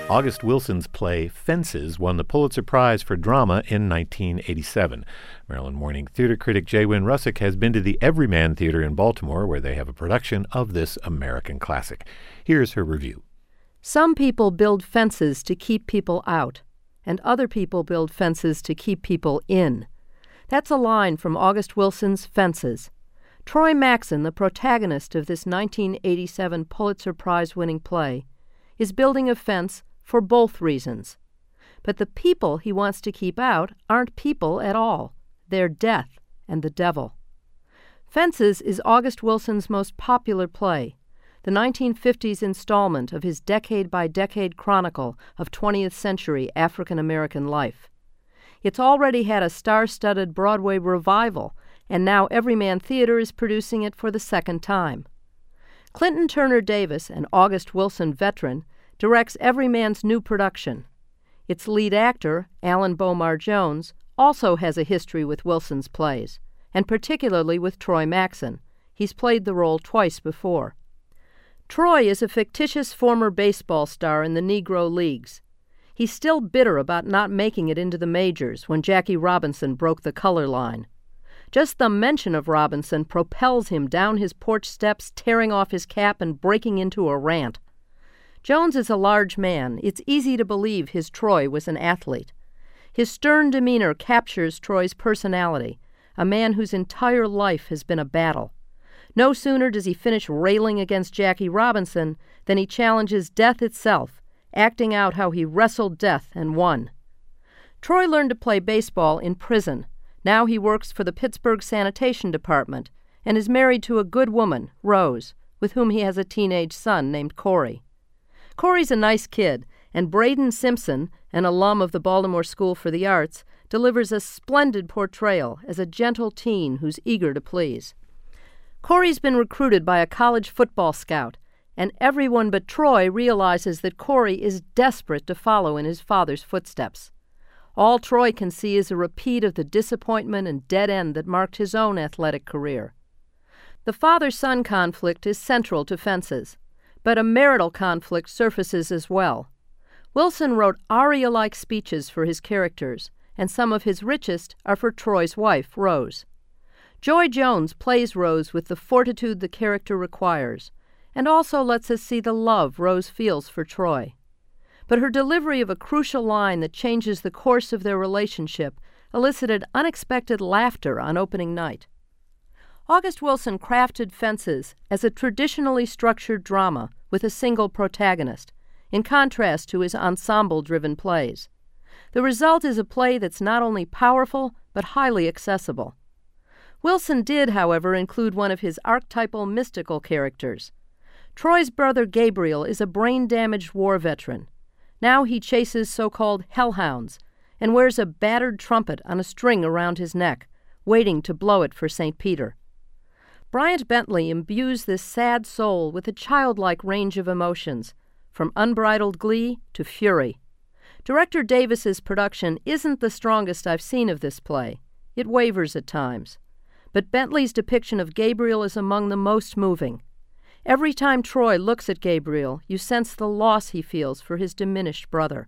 August Wilson's play Fences won the Pulitzer Prize for Drama in 1987. Maryland Morning Theater critic J. Wynn Russick has been to the Everyman Theater in Baltimore, where they have a production of this American classic. Here's her review. Some people build fences to keep people out, and other people build fences to keep people in. That's a line from August Wilson's Fences. Troy Maxson, the protagonist of this 1987 Pulitzer Prize-winning play, is building a fence for both reasons. But the people he wants to keep out aren't people at all. They're death and the devil. Fences is August Wilson's most popular play, the 1950s installment of his decade-by-decade chronicle of 20th century African-American life. It's already had a star-studded Broadway revival, and now Everyman Theater is producing it for the second time. Clinton Turner Davis, an August Wilson veteran, directs Everyman's new production. Its lead actor, Alan Bomar Jones, also has a history with Wilson's plays, and particularly with Troy Maxson. He's played the role twice before. Troy is a fictitious former baseball star in the Negro Leagues. He's still bitter about not making it into the majors when Jackie Robinson broke the color line. Just the mention of Robinson propels him down his porch steps, tearing off his cap and breaking into a rant. Jones is a large man. It's easy to believe his Troy was an athlete. His stern demeanor captures Troy's personality, a man whose entire life has been a battle. No sooner does he finish railing against Jackie Robinson than he challenges death itself, acting out how he wrestled death and won. Troy learned to play baseball in prison. Now he works for the Pittsburgh Sanitation Department and is married to a good woman, Rose, with whom he has a teenage son named Corey. Corey's a nice kid, and Braden Simpson, an alum of the Baltimore School for the Arts, delivers a splendid portrayal as a gentle teen who's eager to please. Corey's been recruited by a college football scout, and everyone but Troy realizes that Corey is desperate to follow in his father's footsteps. All Troy can see is a repeat of the disappointment and dead end that marked his own athletic career. The father-son conflict is central to Fences, but a marital conflict surfaces as well. Wilson wrote aria-like speeches for his characters, and some of his richest are for Troy's wife, Rose. Joy Jones plays Rose with the fortitude the character requires, and also lets us see the love Rose feels for Troy. But her delivery of a crucial line that changes the course of their relationship elicited unexpected laughter on opening night. August Wilson crafted Fences as a traditionally structured drama with a single protagonist, in contrast to his ensemble-driven plays. The result is a play that's not only powerful, but highly accessible. Wilson did, however, include one of his archetypal mystical characters. Troy's brother Gabriel is a brain-damaged war veteran. Now he chases so-called hellhounds and wears a battered trumpet on a string around his neck, waiting to blow it for St. Peter. Bryant Bentley imbues this sad soul with a childlike range of emotions, from unbridled glee to fury. Director Davis's production isn't the strongest I've seen of this play. It wavers at times. But Bentley's depiction of Gabriel is among the most moving. Every time Troy looks at Gabriel, you sense the loss he feels for his diminished brother.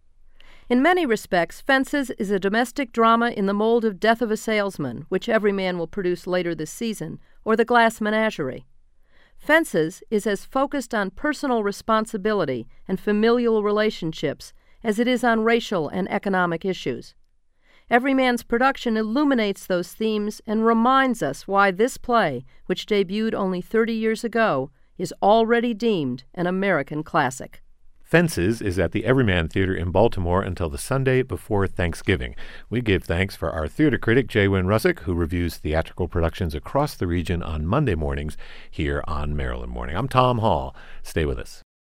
In many respects, Fences is a domestic drama in the mold of Death of a Salesman, which Everyman will produce later this season, or The Glass Menagerie. Fences is as focused on personal responsibility and familial relationships as it is on racial and economic issues. Everyman's production illuminates those themes and reminds us why this play, which debuted only 30 years ago, is already deemed an American classic. Fences is at the Everyman Theater in Baltimore until the Sunday before Thanksgiving. We give thanks for our theater critic, J. Wynn Russick, who reviews theatrical productions across the region on Monday mornings here on Maryland Morning. I'm Tom Hall. Stay with us.